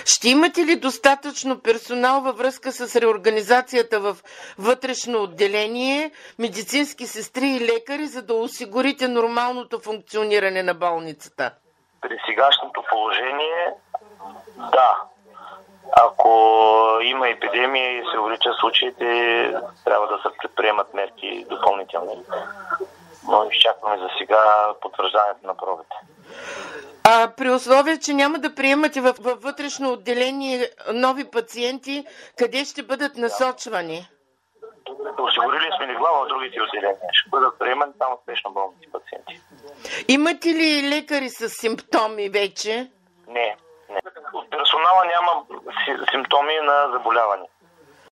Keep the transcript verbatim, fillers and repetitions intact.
Ще имате ли достатъчно персонал във връзка с реорганизацията в вътрешно отделение, медицински сестри и лекари, за да осигурите нормалното функциониране на болницата? При сегашното положение, да. Ако има епидемия и се увеличат случаите, трябва да се предприемат мерки допълнителни. Но изчакваме за сега потвърждането на пробите. А при условие, че няма да приемате във вътрешно отделение нови пациенти, къде ще бъдат насочвани? Осигурили сме легла в другите отделения. Ще бъдат приемани само спешно болните пациенти. Имате ли лекари с симптоми вече? Не. не. От персонала няма симптоми на заболяване.